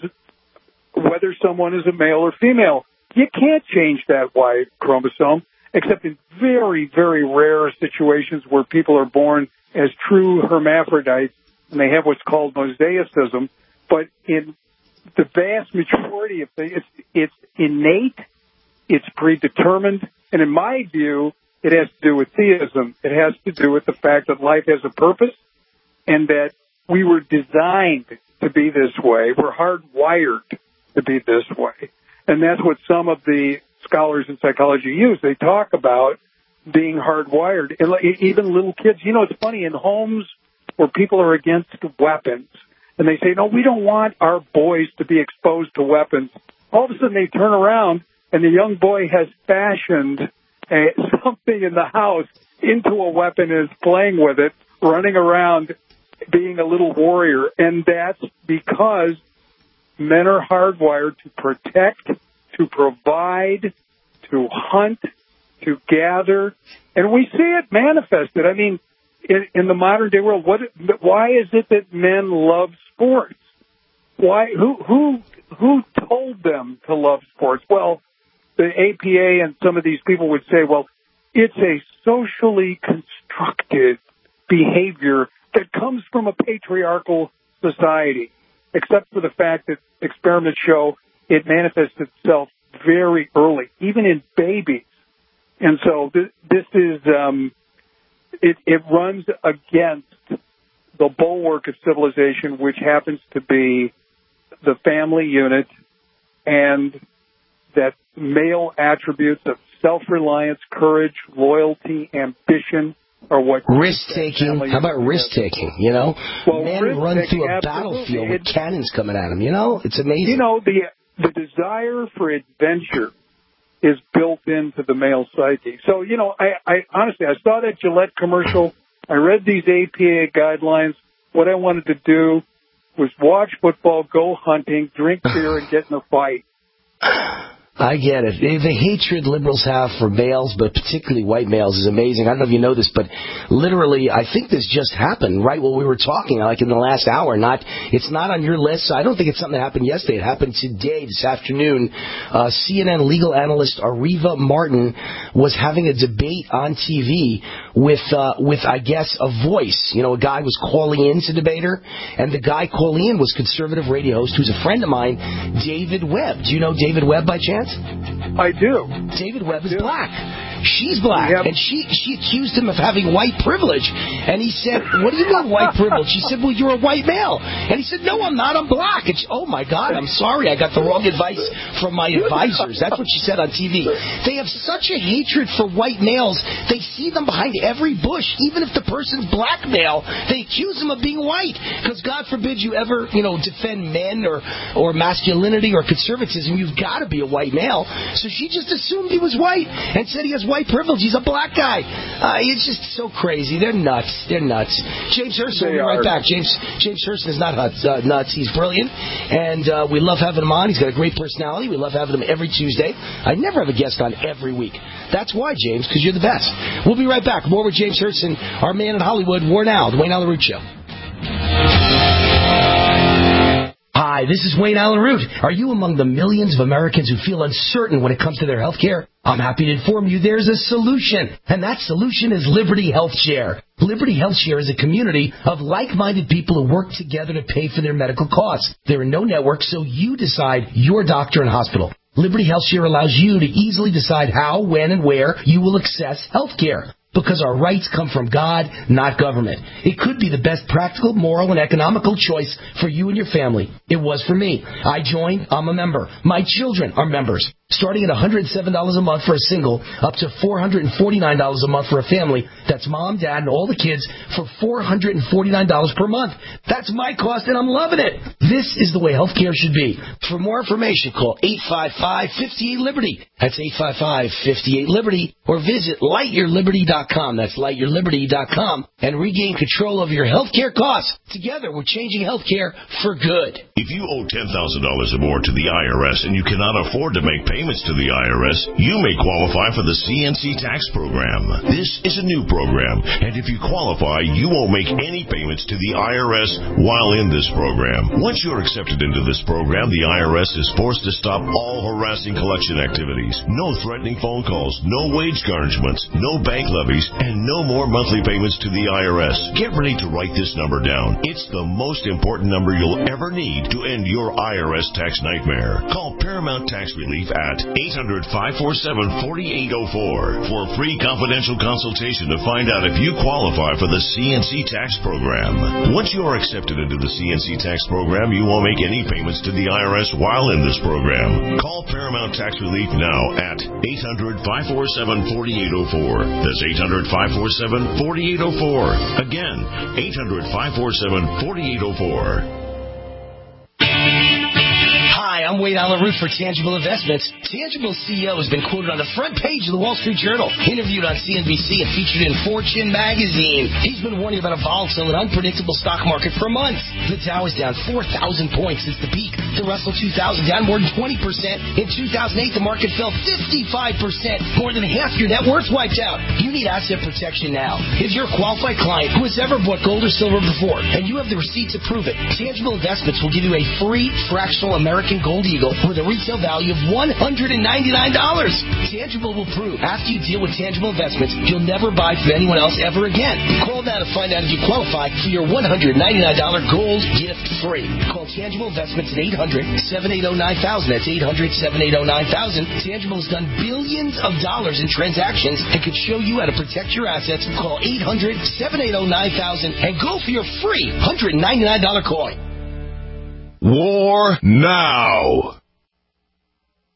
whether someone is a male or female. You can't change that Y chromosome, except in very, very rare situations where people are born as true hermaphrodites and they have what's called mosaicism. But in the vast majority of things, it's innate, it's predetermined, and in my view, it has to do with theism. It has to do with the fact that life has a purpose and that we were designed to be this way. We're hardwired to be this way. And that's what some of the scholars in psychology use. They talk about being hardwired. And even little kids, you know, it's funny, in homes where people are against weapons, and they say, no, we don't want our boys to be exposed to weapons. All of a sudden they turn around, and the young boy has fashioned something in the house into a weapon and is playing with it, running around being a little warrior. And that's because men are hardwired to protect, to provide, to hunt, to gather, and we see it manifested. I mean, in the modern day world, why is it that men love sports? Why? Who told them to love sports? Well, the APA and some of these people would say, well, it's a socially constructed behavior that comes from a patriarchal society, except for the fact that experiments show it manifests itself very early, even in babies. And so this is, it runs against the bulwark of civilization, which happens to be the family unit, and that male attributes of self-reliance, courage, loyalty, ambition are what risk-taking. How about risk-taking, you know? Well, men run through a absolutely. battlefield with cannons coming at them, you know? It's amazing. You know, the desire for adventure is built into the male psyche. So, you know, I honestly, I saw that Gillette commercial. I read these APA guidelines. What I wanted to do was watch football, go hunting, drink beer, and get in a fight. I get it. The hatred liberals have for males, but particularly white males, is amazing. I don't know if you know this, but literally, I think this just happened right while we were talking, like in the last hour. It's not on your list, so I don't think it's something that happened yesterday. It happened today, this afternoon. CNN legal analyst Areva Martin was having a debate on TV with I guess, a voice. You know, a guy was calling in to debate her, and the guy calling in was conservative radio host, who's a friend of mine, David Webb. Do you know David Webb by chance? I do. David Webb is black. She's black. Yep. And she accused him of having white privilege. And he said, what do you mean white privilege? She said, well, you're a white male. And he said, no, I'm not. I'm black. And she, oh, my God, I'm sorry. I got the wrong advice from my advisors. That's what she said on TV. They have such a hatred for white males. They see them behind every bush. Even if the person's black male, they accuse them of being white. Because God forbid you ever, defend men or masculinity or conservatism. You've got to be a white male. So she just assumed he was white and said he has white privilege. He's a black guy. It's just so crazy. They're nuts. James Hurston will be right back. James Hurston is not nuts. He's brilliant, and we love having him on. He's got a great personality. We love having him every Tuesday. I never have a guest on every week. That's why, James, because you're the best. We'll be right back. More with James Hurston, our man in Hollywood. War Now, the Wayne Allen Root Show. Hi, this is Wayne Allen Root. Are you among the millions of Americans who feel uncertain when it comes to their health care? I'm happy to inform you there's a solution, and that solution is Liberty Health Share. Liberty Health Share is a community of like-minded people who work together to pay for their medical costs. There are no networks, so you decide your doctor and hospital. Liberty Health Share allows you to easily decide how, when, and where you will access health care. Because our rights come from God, not government. It could be the best practical, moral, and economical choice for you and your family. It was for me. I joined. I'm a member. My children are members. Starting at $107 a month for a single, up to $449 a month for a family. That's mom, dad, and all the kids for $449 per month. That's my cost, and I'm loving it. This is the way healthcare should be. For more information, call 855-58-LIBERTY. That's 855-58-LIBERTY. Or visit lightyourliberty.com. That's lightyourliberty.com. And regain control over your healthcare costs. Together, we're changing healthcare for good. If you owe $10,000 or more to the IRS and you cannot afford to make payments to the IRS, you may qualify for the CNC tax program. This is a new program, and if you qualify, you won't make any payments to the IRS while in this program. Once you're accepted into this program, the IRS is forced to stop all harassing collection activities. No threatening phone calls, no wage garnishments, no bank levies, and no more monthly payments to the IRS. Get ready to write this number down. It's the most important number you'll ever need to end your IRS tax nightmare. Call Paramount Tax Relief at 800-547-4804 for a free confidential consultation to find out if you qualify for the CNC tax program. Once you are accepted into the CNC tax program, you won't make any payments to the IRS while in this program. Call Paramount Tax Relief now at 800-547-4804. That's 800-547-4804. Again, 800-547-4804. Hi, I'm Wayne Allen Root for Tangible Investments. Tangible CEO has been quoted on the front page of the Wall Street Journal, interviewed on CNBC, and featured in Fortune magazine. He's been warning about a volatile and unpredictable stock market for months. The Dow is down 4,000 points since the peak. The Russell 2000 down more than 20%. In 2008, the market fell 55%. More than half your net worth wiped out. You need asset protection now. If you're a qualified client who has ever bought gold or silver before, and you have the receipts to prove it, Tangible Investments will give you a free fractional American Gold Eagle with a retail value of $199. Tangible will prove after you deal with Tangible Investments, you'll never buy from anyone else ever again. Call now to find out if you qualify for your $199 gold gift free. Call Tangible Investments at 800-780-9000. That's 800-780-9000. Tangible has done billions of dollars in transactions and could show you how to protect your assets. Call 800-780-9000 and go for your free $199 coin. War Now.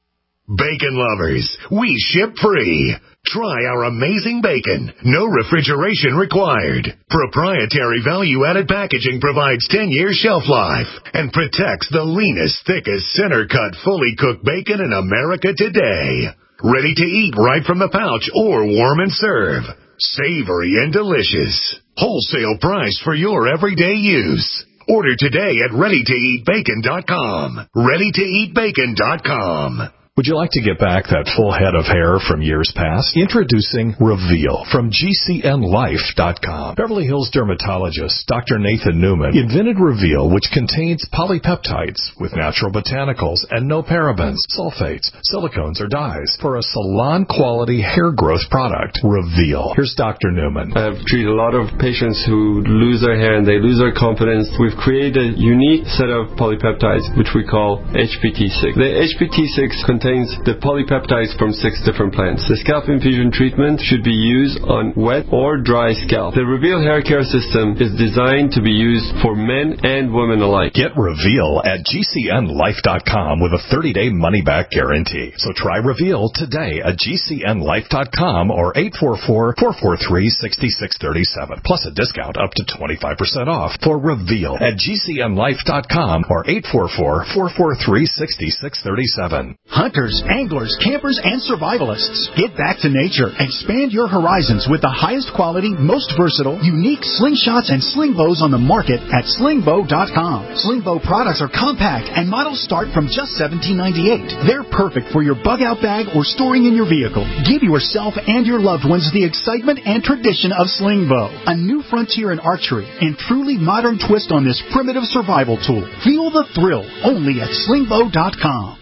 Bacon lovers, we ship free. Try our amazing bacon. No refrigeration required. Proprietary value-added packaging provides 10-year shelf life and protects the leanest, thickest, center-cut, fully cooked bacon in America today. Ready to eat right from the pouch or warm and serve. Savory and delicious. Wholesale price for your everyday use. Order today at ReadyToEatBacon.com. ReadyToEatBacon.com. Would you like to get back that full head of hair from years past? Introducing Reveal from GCNLife.com. Beverly Hills dermatologist Dr. Nathan Newman invented Reveal, which contains polypeptides with natural botanicals and no parabens, sulfates, silicones, or dyes for a salon-quality hair growth product. Reveal. Here's Dr. Newman. I've treated a lot of patients who lose their hair and they lose their confidence. We've created a unique set of polypeptides, which we call HPT6. The HPT6 contains the polypeptides from 6 different plants. The scalp infusion treatment should be used on wet or dry scalp. The Reveal hair care system is designed to be used for men and women alike. Get Reveal at GCNLife.com with a 30-day money-back guarantee. So try Reveal today at GCNLife.com or 844-443-6637. Plus a discount up to 25% off for Reveal at GCNLife.com or 844-443-6637. Hunters, anglers, campers, and survivalists. Get back to nature. Expand your horizons with the highest quality, most versatile, unique slingshots and sling bows on the market at slingbow.com. Slingbow products are compact and models start from just $17.98. They're perfect for your bug out bag or storing in your vehicle. Give yourself and your loved ones the excitement and tradition of Slingbow, a new frontier in archery and truly modern twist on this primitive survival tool. Feel the thrill only at slingbow.com.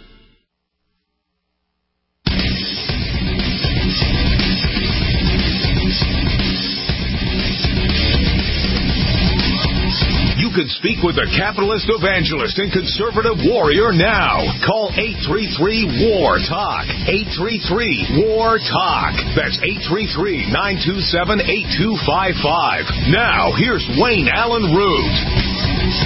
You can speak with the capitalist evangelist and conservative warrior now. Call 833-WAR-TALK. 833-WAR-TALK. That's 833-927-8255. Now, here's Wayne Allen Root.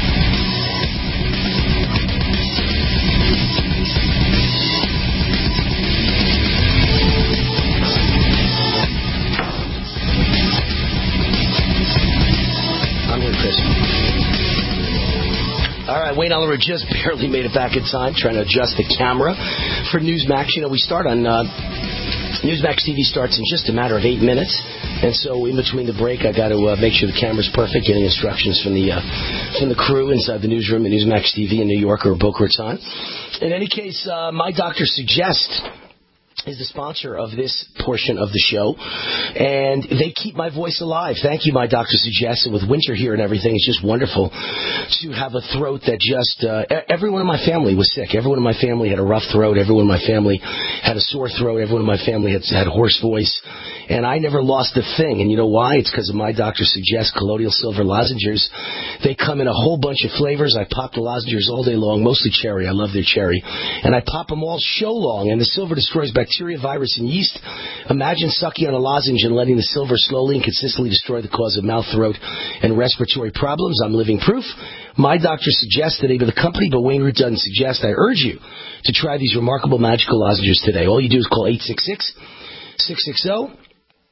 All right, Wayne Oliver just barely made it back in time, trying to adjust the camera for Newsmax. You know, we start on Newsmax TV starts in just a matter of 8 minutes, and so in between the break, I got to make sure the camera's perfect, getting instructions from the crew inside the newsroom at Newsmax TV in New York or Boca Raton. In any case, My Doctor Suggests is the sponsor of this portion of the show, and they keep my voice alive. Thank you, My Doctor Suggests. And with winter here and everything, it's just wonderful to have a throat that just everyone in my family was sick. Everyone in my family had a rough throat. Everyone in my family had a sore throat. Everyone in my family had a hoarse voice, and I never lost a thing. And you know why? It's because of My Doctor Suggests Colloidal Silver Lozenges. They come in a whole bunch of flavors. I pop the lozenges all day long, mostly cherry. I love their cherry, and I pop them all show long. And the silver destroys bacteria, virus, and yeast. Imagine sucking on a lozenge and letting the silver slowly and consistently destroy the cause of mouth, throat, and respiratory problems. I'm living proof. My Doctor Suggests, the name of the company, but Wayne Root doesn't suggest. I urge you to try these remarkable magical lozenges today. All you do is call 866-660-9868,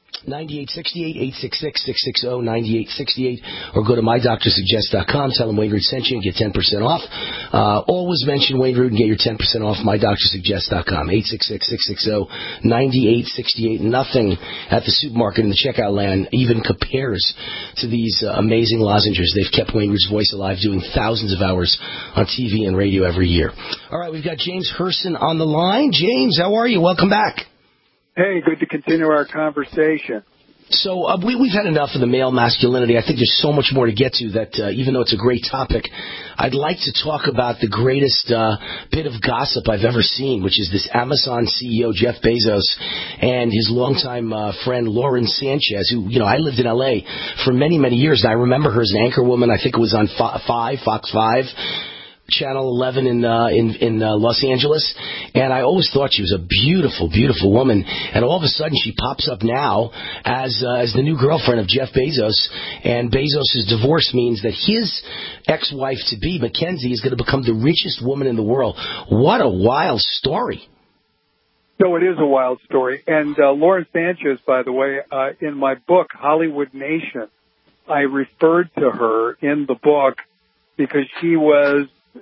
866-660-9868, or go to MyDoctorSuggest.com. Tell them Wayne Root sent you and get 10% off. Always mention Wayne Root and get your 10% off. MyDoctorSuggest.com, 866-660-9868. Nothing at the supermarket in the checkout land even compares to these amazing lozenges. They've kept Wayne Root's voice alive, doing thousands of hours on TV and radio every year. All right, we've got James Herson on the line. James, how are you? Welcome back. Hey, good to continue our conversation. So we've had enough of the male masculinity. I think there's so much more to get to that even though it's a great topic, I'd like to talk about the greatest bit of gossip I've ever seen, which is this Amazon CEO, Jeff Bezos, and his longtime friend, Lauren Sanchez, who, you know, I lived in L.A. for many, many years, and I remember her as an anchor woman. I think it was on Fox 5. Channel 11 in Los Angeles, and I always thought she was a beautiful, beautiful woman. And all of a sudden, she pops up now as the new girlfriend of Jeff Bezos. And Bezos' divorce means that his ex-wife to be, Mackenzie, is going to become the richest woman in the world. What a wild story! No, it is a wild story. And Lauren Sanchez, by the way, in my book, Hollywood Nation, I referred to her in the book because she was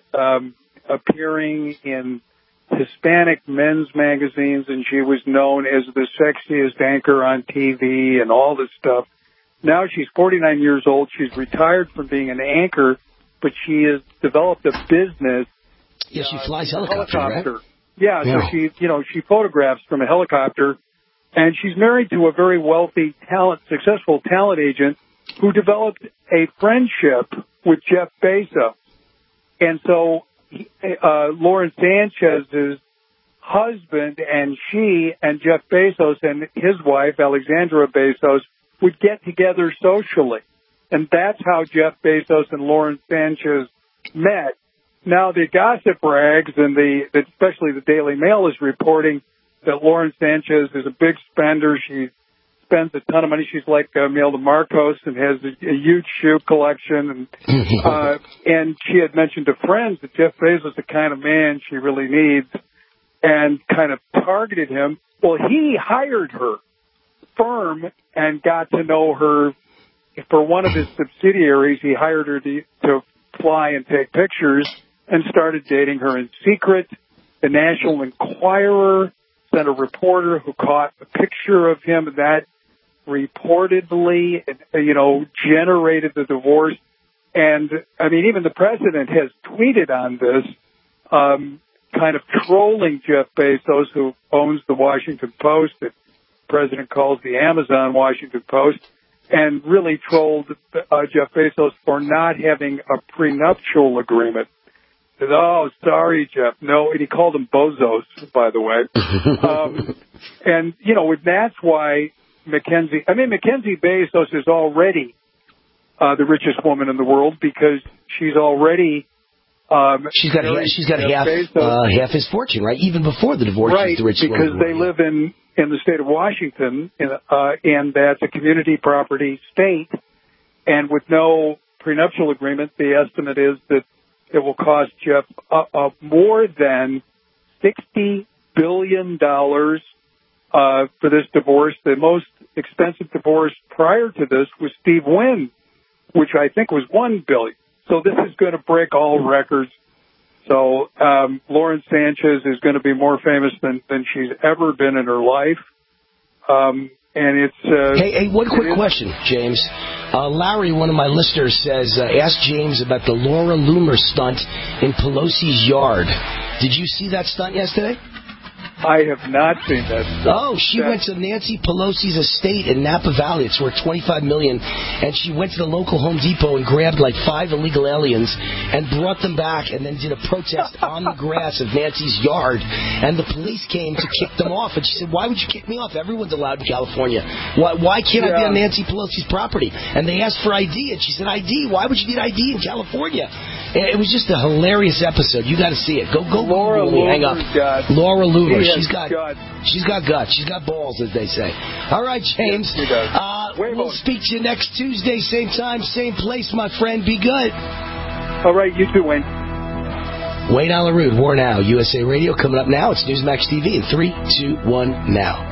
appearing in Hispanic men's magazines, and she was known as the sexiest anchor on TV and all this stuff. Now she's 49 years old. She's retired from being an anchor, but she has developed a business. Yeah, she flies helicopter. Right? Yeah, so she photographs from a helicopter, and she's married to a very wealthy, successful talent agent who developed a friendship with Jeff Bezos. And so Lauren Sanchez's husband and she and Jeff Bezos and his wife, Alexandra Bezos, would get together socially. And that's how Jeff Bezos and Lauren Sanchez met. Now, the gossip rags and especially the Daily Mail is reporting that Lauren Sanchez is a big spender. She spends a ton of money. She's like Imelda Marcos and has a huge shoe collection. And she had mentioned to friends that Jeff Bezos is the kind of man she really needs and kind of targeted him. Well, he hired her firm and got to know her. For one of his subsidiaries, he hired her to fly and take pictures and started dating her in secret. The National Enquirer sent a reporter who caught a picture of him, and that reportedly, generated the divorce. And, I mean, even the president has tweeted on this, kind of trolling Jeff Bezos, who owns the Washington Post, that the president calls the Amazon Washington Post, and really trolled Jeff Bezos for not having a prenuptial agreement. Said, "Oh, sorry, Jeff." No, and he called him bozos, by the way. And, that's why Mackenzie Bezos is already the richest woman in the world because she's already she's got half his fortune, right? Even before the divorce, right? She's the richest because woman they live in the state of Washington, and that's a community property state, and with no prenuptial agreement, the estimate is that it will cost Jeff more than $60 billion for this divorce. The most expensive divorce prior to this was Steve Wynn, which I think was $1 billion. So this is going to break all records. So Lauren Sanchez is going to be more famous than she's ever been in her life. And it's hey, one quick question, James. Larry, one of my listeners, says, ask James about the Laura Loomer stunt in Pelosi's yard. Did you see that stunt yesterday? I have not seen that stunt. Oh, she went to Nancy Pelosi's estate in Napa Valley. It's worth $25 million. And she went to the local Home Depot and grabbed like 5 illegal aliens and brought them back and then did a protest on the grass of Nancy's yard. And the police came to kick them off. And she said, "Why would you kick me off? Everyone's allowed in California. Why can't I be on Nancy Pelosi's property?" And they asked for ID. And she said, "ID? Why would you need ID in California?" And it was just a hilarious episode. You got to see it. Go Laura Loomer. Hang up. Laura Loomer. She's got guts. She's got balls, as they say. All right, James. Yes, she does. We'll speak to you next Tuesday, same time, same place, my friend. Be good. All right, you too, Wayne. Wayne Allyn Root, War Now, USA Radio. Coming up now, it's Newsmax TV in 3, 2, 1, now.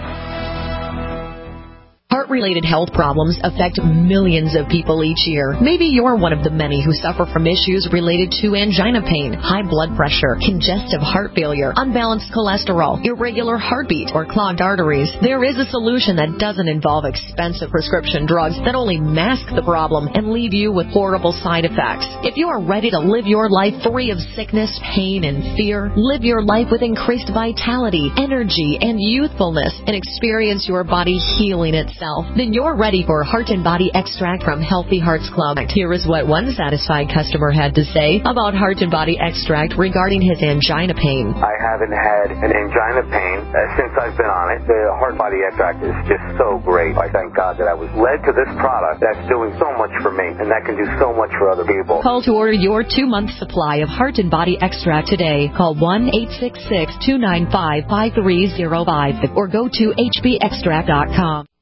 Heart-related health problems affect millions of people each year. Maybe you're one of the many who suffer from issues related to angina pain, high blood pressure, congestive heart failure, unbalanced cholesterol, irregular heartbeat, or clogged arteries. There is a solution that doesn't involve expensive prescription drugs that only mask the problem and leave you with horrible side effects. If you are ready to live your life free of sickness, pain, and fear, live your life with increased vitality, energy, and youthfulness, and experience your body healing itself, then you're ready for Heart and Body Extract from Healthy Hearts Club. Here is what one satisfied customer had to say about Heart and Body Extract regarding his angina pain. I haven't had an angina pain since I've been on it. The Heart Body Extract is just so great. I thank God that I was led to this product that's doing so much for me and that can do so much for other people. Call to order your 2-month supply of Heart and Body Extract today. Call 1-866-295-5305 or go to hbextract.com.